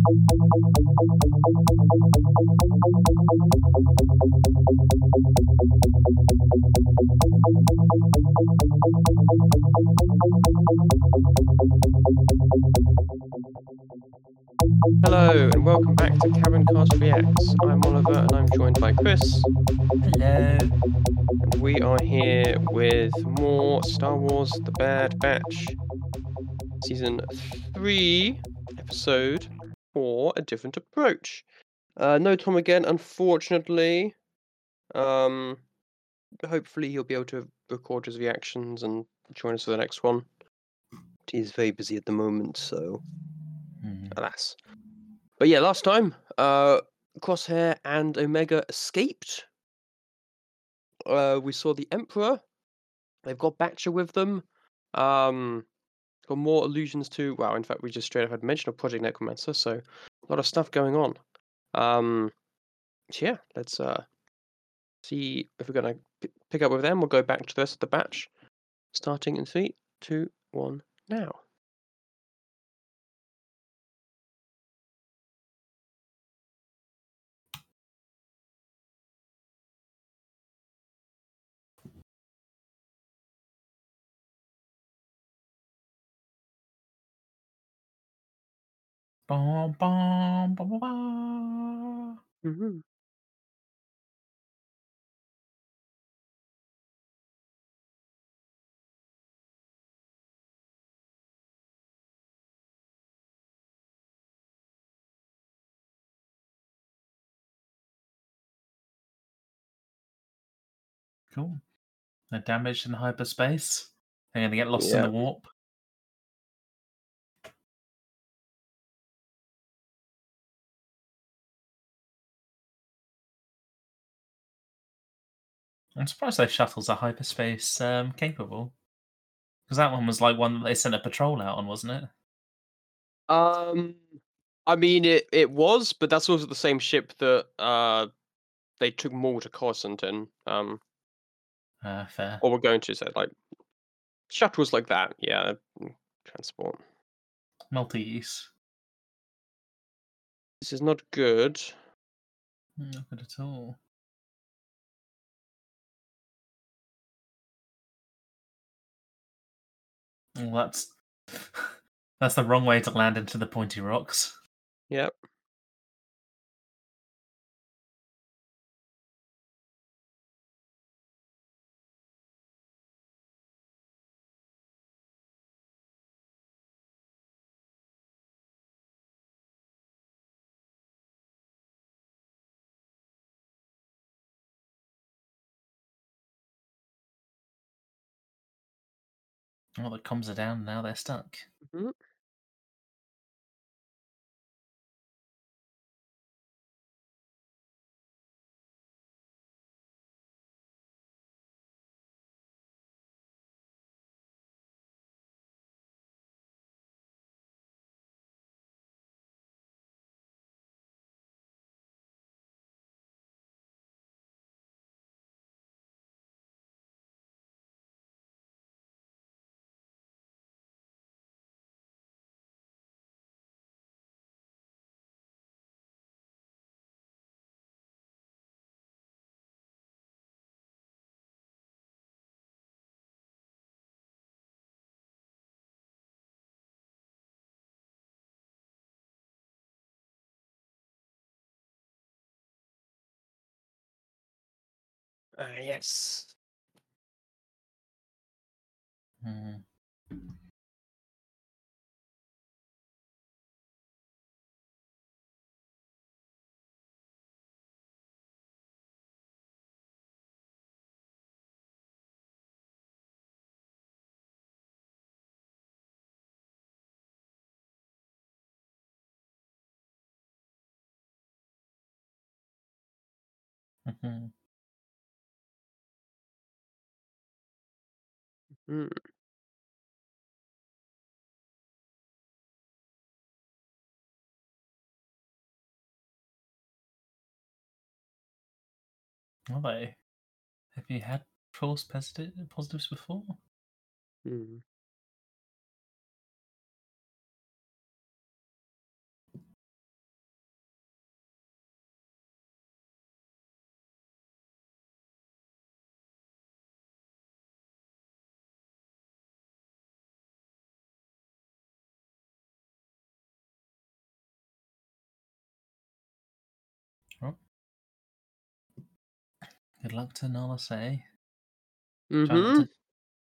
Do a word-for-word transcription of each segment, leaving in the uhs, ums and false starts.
Hello and welcome back to Cabincast Reacts. I'm Oliver and I'm joined by Chris. Hello. And we are here with more Star Wars The Bad Batch. Season three, episode four, A Different Approach. Uh, no Tom again, unfortunately. Um, hopefully he'll be able to record his reactions and join us for the next one. He's very busy at the moment, so Hmm. alas. But yeah, last time, uh, Crosshair and Omega escaped. Uh, we saw the Emperor. They've got Batcher with them. Um, got more allusions to. Well, in fact, we just straight up had mention of Project Necromancer, so a lot of stuff going on. Um, so yeah, let's uh see if we're gonna p- pick up with them. We'll go back to the rest of the batch, starting in three, two, one, now. Bum, bum, bum, bum, bum. Mm-hmm. Cool. No damage in hyperspace. They're gonna get lost in Yeah. the warp. I'm surprised those shuttles are hyperspace um, capable. Because that one was like one that they sent a patrol out on, wasn't it? Um, I mean, it it was, but that's also the same ship that uh they took Maul to Coruscant in. Um, Uh, fair. or we're going to say like shuttles like that. Yeah, mm, transport. Multi-use. This is not good. Not good at all. Well, that's that's the wrong way to land into the pointy rocks. Yep. Well, the comms are down now. They're stuck. Mhm. Uh, yes. Hmm. Mhm. Mm. Are they? Have you had false positive positives before? Mm. Good luck to Nala say. Try not Mm-hmm. to.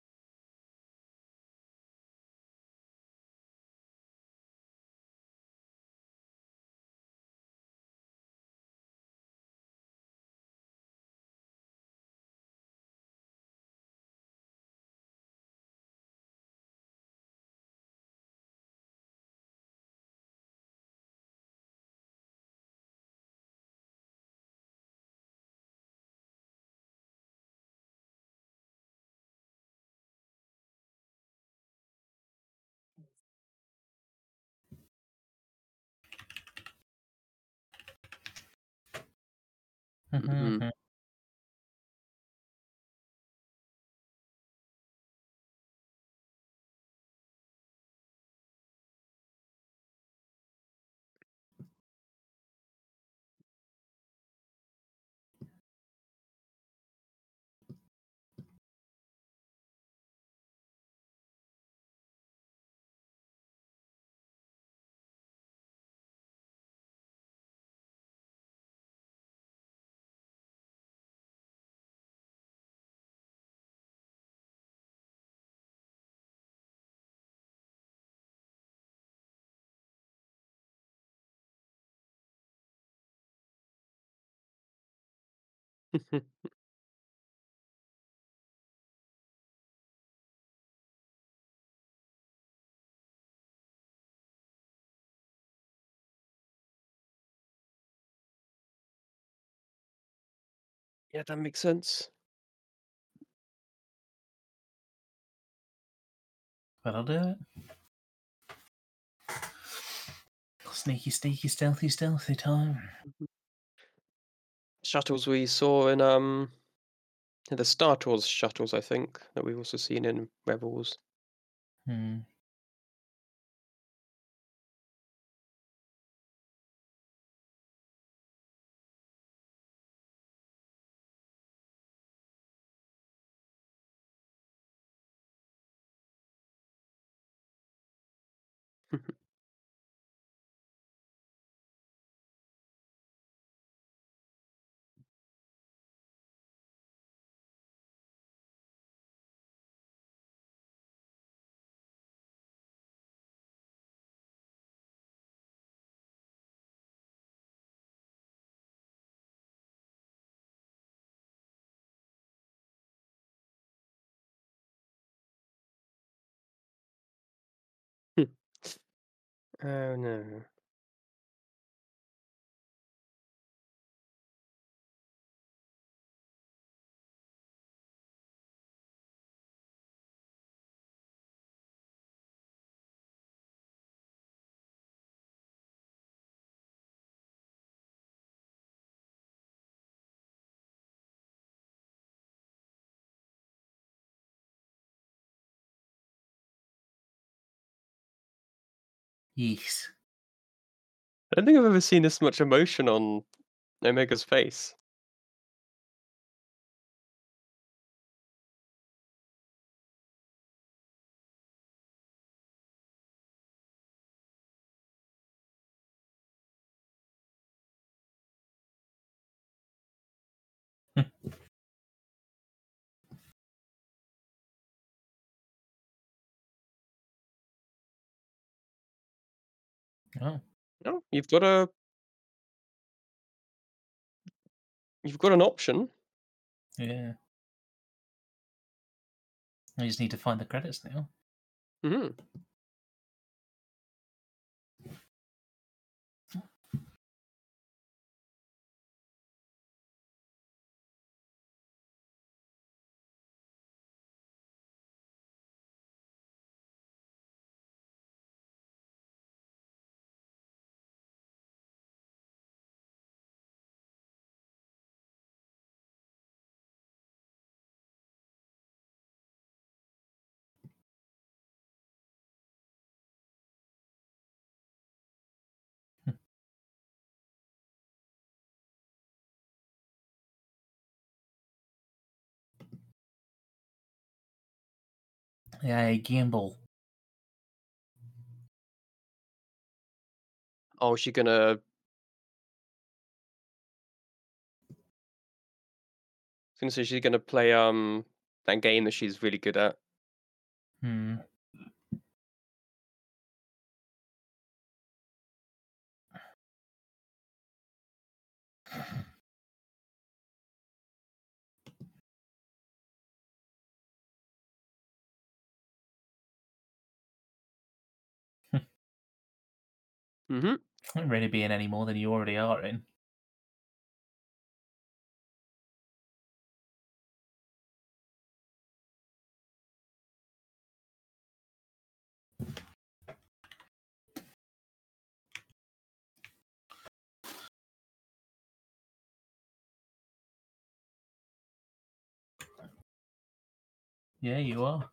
Mm-hmm. Yeah, that makes sense. That'll do it. Sneaky, sneaky, stealthy, stealthy time. Shuttles we saw in um the Star Tours shuttles, I think, that we've also seen in Rebels. Hmm. Oh no. Yes. I don't think I've ever seen this much emotion on Omega's face. Oh, No, you've got a you've got an option. yeah. I just need to find the credits now. Hmm. Yeah, gamble. Oh, is she gonna gonna say she's gonna play um that game that she's really good at. Hmm. Mm-hmm. Won't really be in any more than you already are in. Yeah, you are.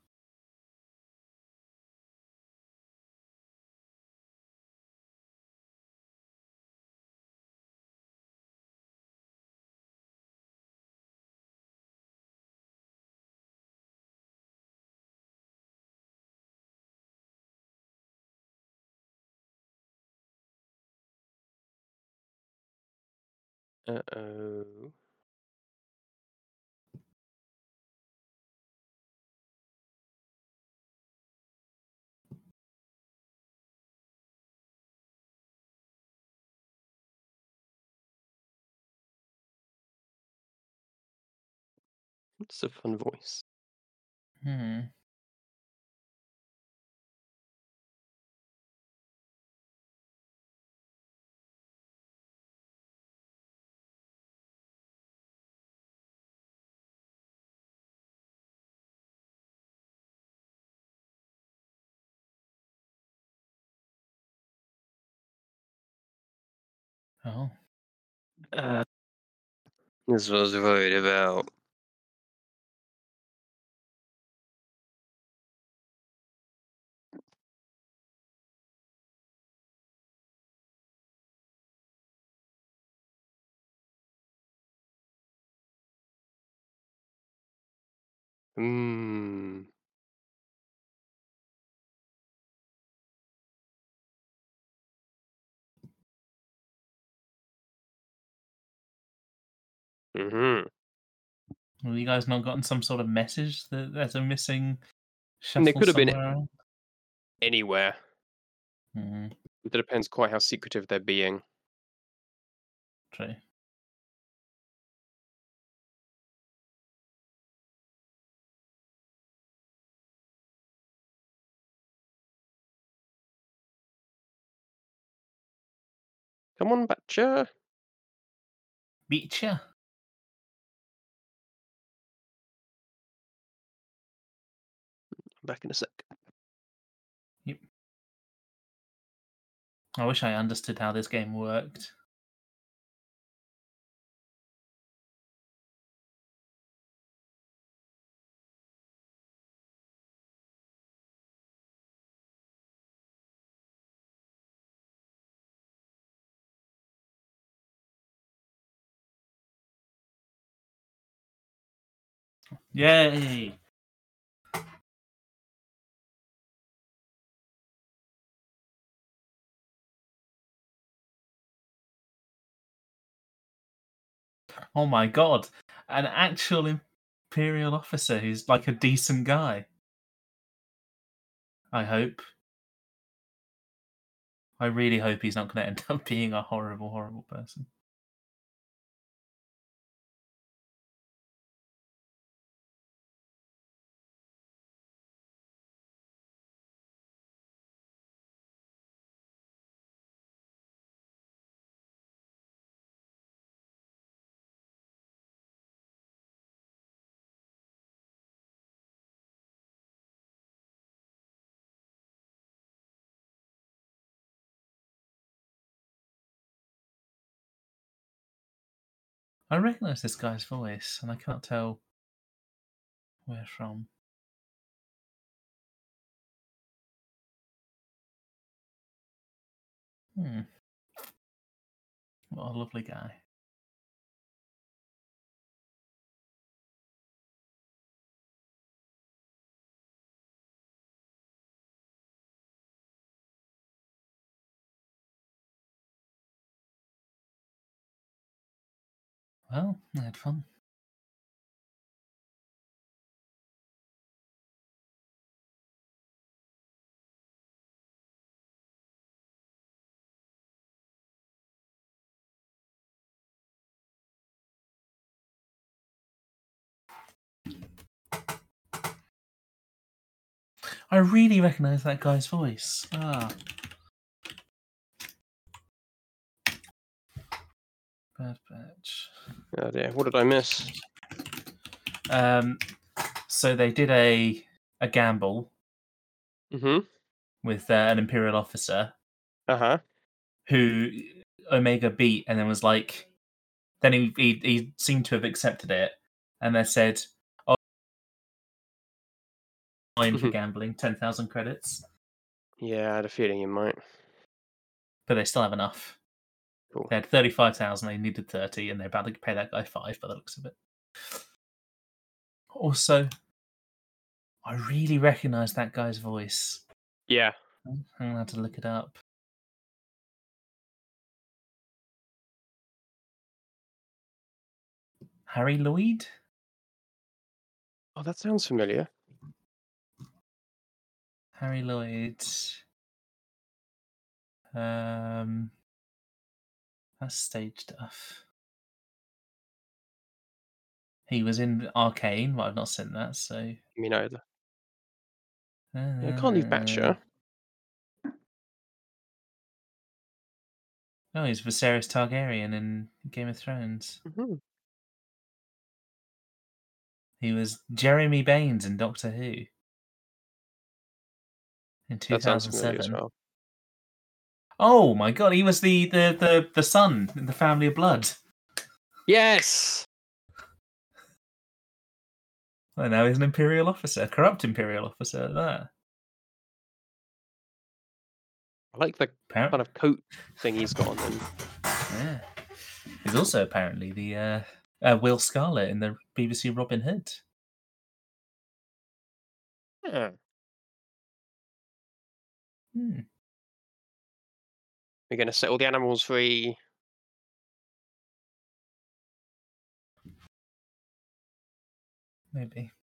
Uh oh. It's a fun voice. Hmm. Oh. Uh, this was worried about. Hmm. Mm-hmm. Have you guys not gotten some sort of message that there's a missing And they shuttle could have been somewhere around? anywhere. Hmm. It depends quite how secretive they're being. True. Come on, Batcher. Beat ya. Back in a sec. Yep. I wish I understood how this game worked. Yay! Oh my god. An actual Imperial officer who's like a decent guy. I hope. I really hope he's not going to end up being a horrible, horrible person. I recognise this guy's voice, and I can't tell where from. Hmm. What a lovely guy. Well, I had fun. I really recognise that guy's voice. Ah. Bad Batch. Oh dear, what did I miss? Um, so they did a a gamble Mm-hmm. with uh, an Imperial officer Uh-huh. who Omega beat, and then was like, then he he, he seemed to have accepted it, and they said, "Oh, fine for Mhm. gambling, ten thousand credits," Yeah, I had a feeling you might. but they still have enough. Cool. They had thirty-five thousand. They needed thirty, and they're about to pay that guy five by the looks of it. Also, I really recognise that guy's voice. Yeah. I'm gonna have to look it up. Harry Lloyd? Oh, that sounds familiar. Harry Lloyd. Um, that's stage stuff. He was in Arcane, but I've not seen that, so. Me neither. Uh, Yeah, I can't leave Batcher. Oh, he's Viserys Targaryen in Game of Thrones. Mm-hmm. He was Jeremy Baines in Doctor Who in That sounds familiar as two thousand seven. well. Oh my god, he was the the the, the son in the Family of Blood. Yes! Well, now he's an Imperial officer, corrupt Imperial officer at that. I like the Appar- kind of coat thing he's got on him. Yeah. He's also apparently the uh, uh, Will Scarlet in the B B C Robin Hood. Yeah. Hmm. We're going to set all the animals free. Maybe.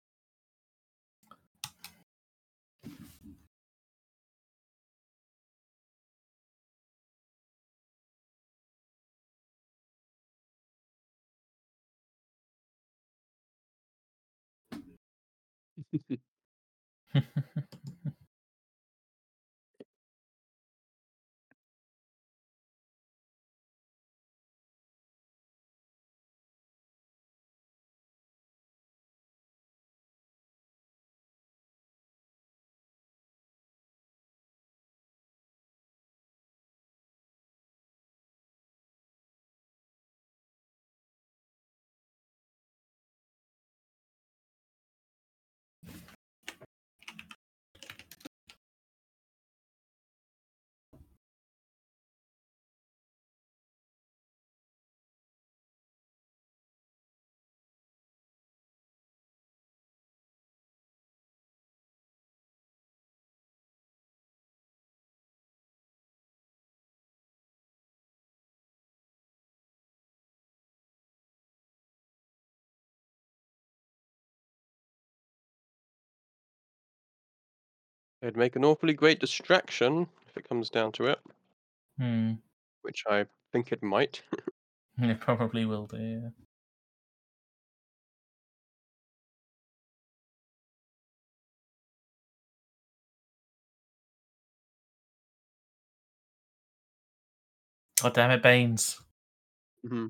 It'd make an awfully great distraction if it comes down to it, Hmm. which I think it might. It probably will do, yeah. God damn it, Baines. Mm-hmm.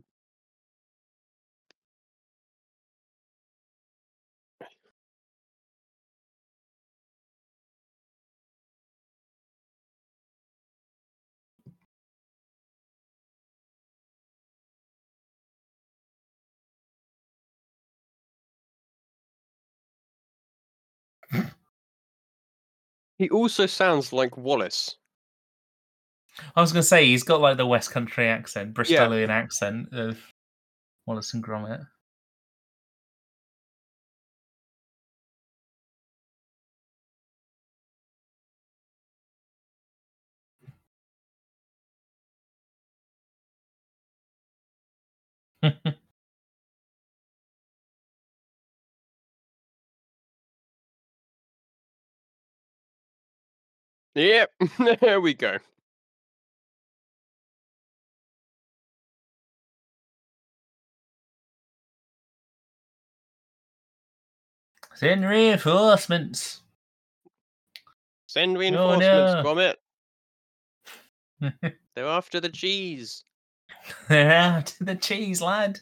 He also sounds like Wallace. I was going to say, he's got like the West Country accent, Yeah. Bristolian accent of Wallace and Gromit. Yep. There we go. Send reinforcements. Send Oh reinforcements, no! Gromit. They're after the cheese. They're out the cheese, lad.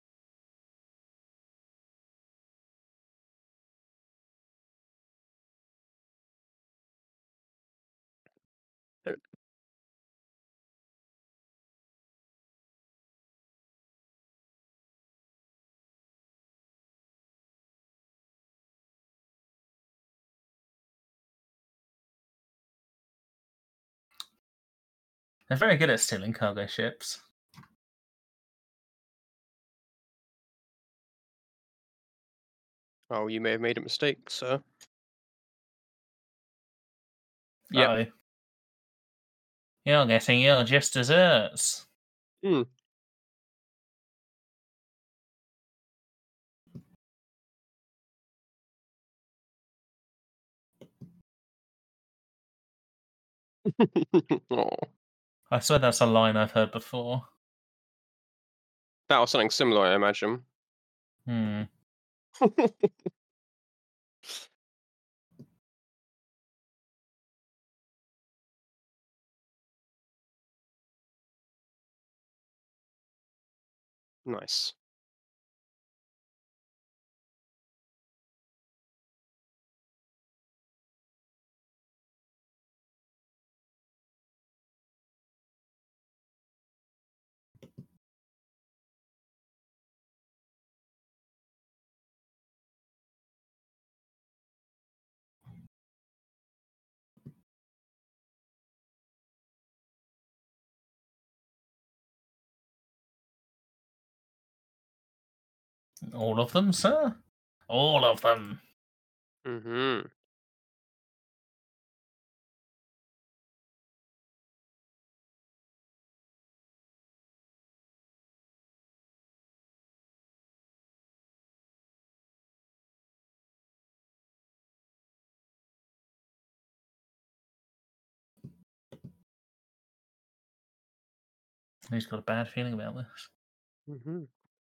Uh, They're very good at stealing cargo ships. Oh, you may have made a mistake, sir. Yep. Uh-oh. You're getting your just desserts. Hmm. Oh, I swear that's a line I've heard before. that was something similar, I imagine. Hmm. Nice. All of them, sir? All of them. Mm-hmm. He's got a bad feeling about this. Mm-hmm.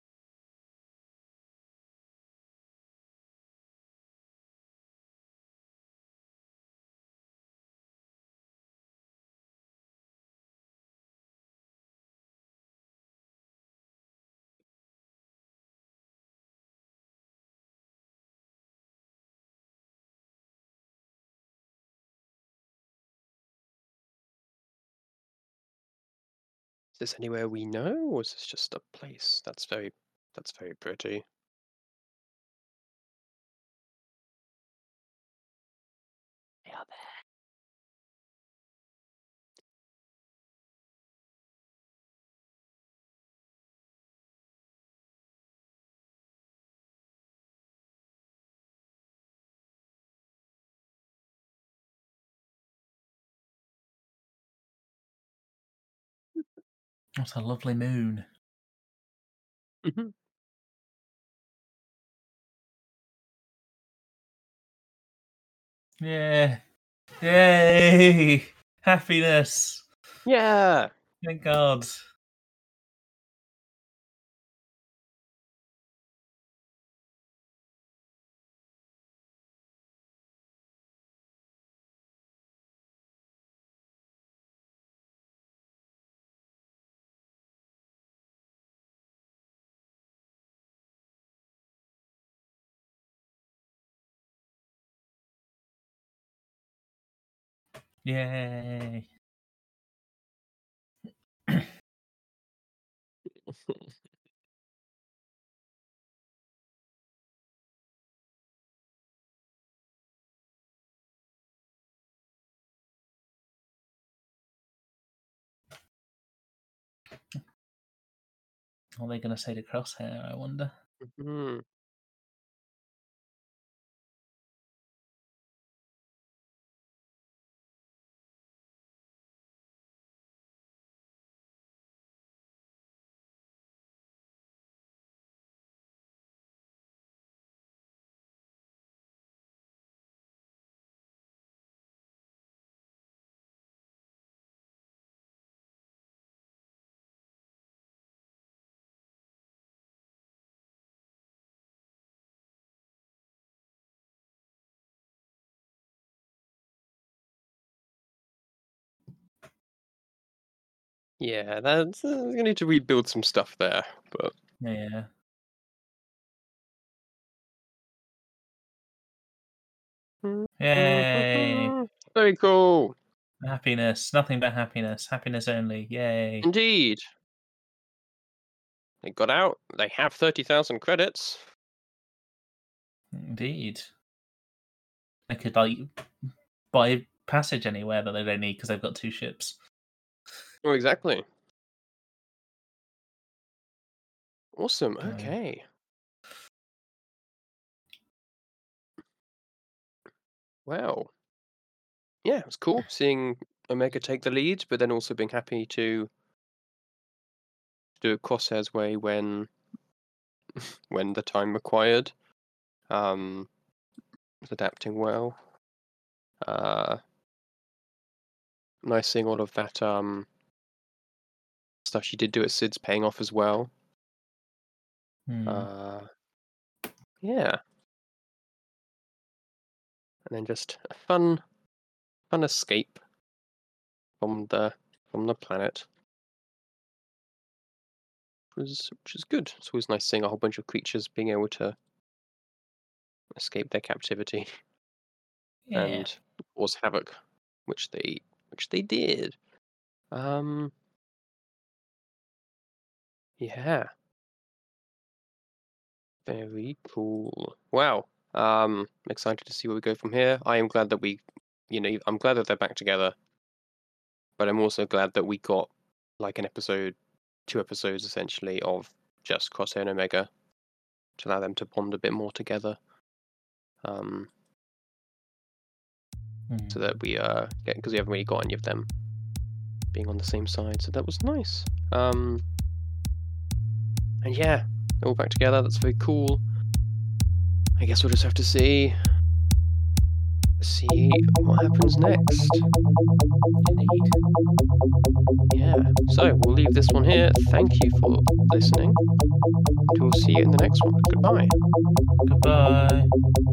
Is this anywhere we know, or is this just a place? That's very, that's very pretty. They are there. What a lovely moon. Mm-hmm. Yeah. Yay! Happiness. Yeah. Thank God. Yay. What are they going to say to Crosshair, I wonder? Mm-hmm. Yeah, that's uh, gonna need to rebuild some stuff there, but Yeah. Yay! very cool. Happiness. Nothing but happiness. Happiness only. Yay. Indeed. They got out. They have thirty thousand credits. Indeed. They could like buy passage anywhere that they don't need because they've got two ships. Oh, exactly. Awesome. Yeah. Okay. Wow. Yeah, it was cool seeing Omega take the lead, but then also being happy to do it Crosshair's way when when the time required. Um, was adapting well. Uh, nice seeing all of that um stuff she did do at Sid's paying off as well. Hmm. Uh, yeah. And then just a fun, fun escape from the from the planet, which was which is good. It's always nice seeing a whole bunch of creatures being able to escape their captivity Yeah. and cause havoc, which they which they did. Um, yeah, very cool. Wow. Um, I'm excited to see where we go from here. I am glad that we, you know, I'm glad that they're back together, but I'm also glad that we got like an episode, two episodes essentially of just Crosshair and Omega to allow them to bond a bit more together. Um, Hmm. so that we uh get, because we haven't really got any of them being on the same side, so that was nice. Um, and yeah, they're all back together. That's very cool. I guess we'll just have to see see what happens next. Indeed. Yeah. So we'll leave this one here. Thank you for listening, and we'll see you in the next one. Goodbye. Goodbye.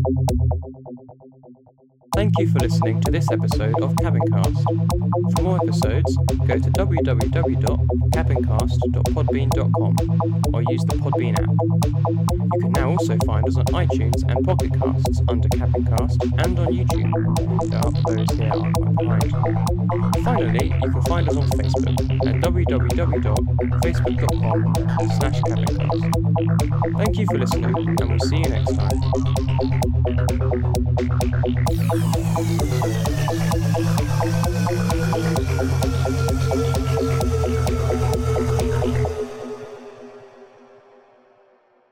Thank you for listening to this episode of Cabincast. For more episodes, go to w w w dot cabincast dot podbean dot com or use the Podbean app. You can now also find us on iTunes and Pocket Casts under Cabincast and on YouTube. The uploads here are quite behind. Finally, you can find us on Facebook at w w w dot facebook dot com slash cabincast. Thank you for listening, and we'll see you next time.